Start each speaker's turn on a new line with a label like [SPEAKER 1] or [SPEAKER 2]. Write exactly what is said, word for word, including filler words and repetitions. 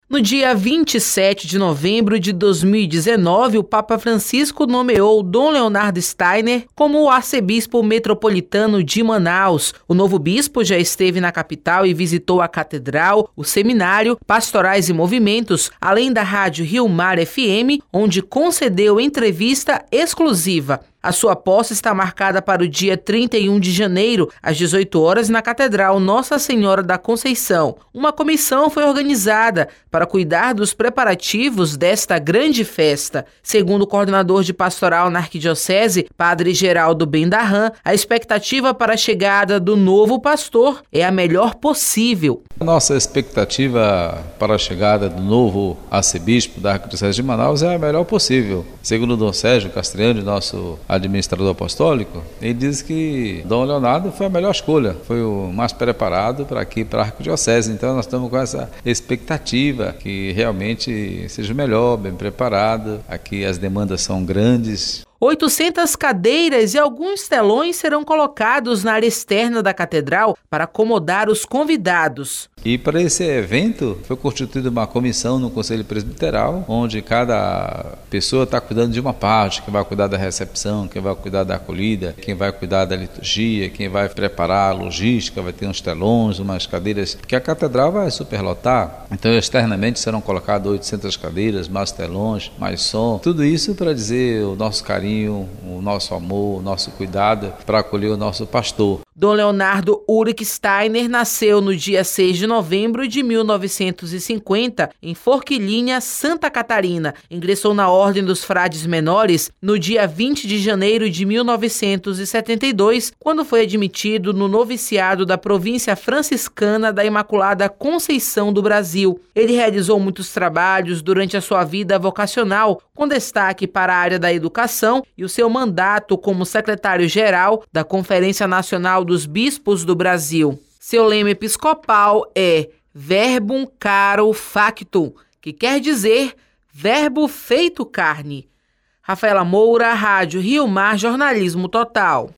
[SPEAKER 1] No dia vinte e sete de novembro de dois mil e dezenove, o Papa Francisco nomeou Dom Leonardo Steiner como o arcebispo metropolitano de Manaus. O novo bispo já esteve na capital e visitou a catedral, o seminário, pastorais e movimentos, além da rádio Rio Mar F M, onde concedeu entrevista exclusiva. A sua posse está marcada para o dia trinta e um de janeiro, às dezoito horas, na Catedral Nossa Senhora da Conceição. Uma comissão foi organizada para cuidar dos preparativos desta grande festa. Segundo o coordenador de pastoral na Arquidiocese, Padre Geraldo Bendarran, a expectativa para a chegada do novo pastor é a melhor possível.
[SPEAKER 2] A nossa expectativa para a chegada do novo arcebispo da Arquidiocese de Manaus é a melhor possível. Segundo o Dom Sérgio Castriani, nosso administrador apostólico, ele diz que Dom Leonardo foi a melhor escolha, foi o mais preparado para aqui, para a Arquidiocese. Então nós estamos com essa expectativa que realmente seja melhor, bem preparado. Aqui as demandas são grandes.
[SPEAKER 1] oitocentas cadeiras e alguns telões serão colocados na área externa da catedral para acomodar os convidados.
[SPEAKER 2] E para esse evento foi constituída uma comissão no Conselho Presbiteral, onde cada pessoa está cuidando de uma parte, quem vai cuidar da recepção, quem vai cuidar da acolhida, quem vai cuidar da liturgia, quem vai preparar a logística, vai ter uns telões, umas cadeiras, porque a catedral vai superlotar. Então externamente serão colocadas oitocentas cadeiras, mais telões, mais som, tudo isso para dizer o nosso carinho, o nosso amor, o nosso cuidado para acolher o nosso pastor.
[SPEAKER 1] Dom Leonardo Ulrich Steiner nasceu no dia seis de novembro de mil novecentos e cinquenta em Forquilinha, Santa Catarina. Ingressou na Ordem dos Frades Menores no dia vinte de janeiro de mil novecentos e setenta e dois, quando foi admitido no noviciado da província franciscana da Imaculada Conceição do Brasil. Ele realizou muitos trabalhos durante a sua vida vocacional, com destaque para a área da educação e o seu mandato como secretário-geral da Conferência Nacional dos Bispos do Brasil. Seu lema episcopal é Verbum Caro Factum, que quer dizer verbo feito carne. Rafaela Moura, Rádio Rio Mar, Jornalismo Total.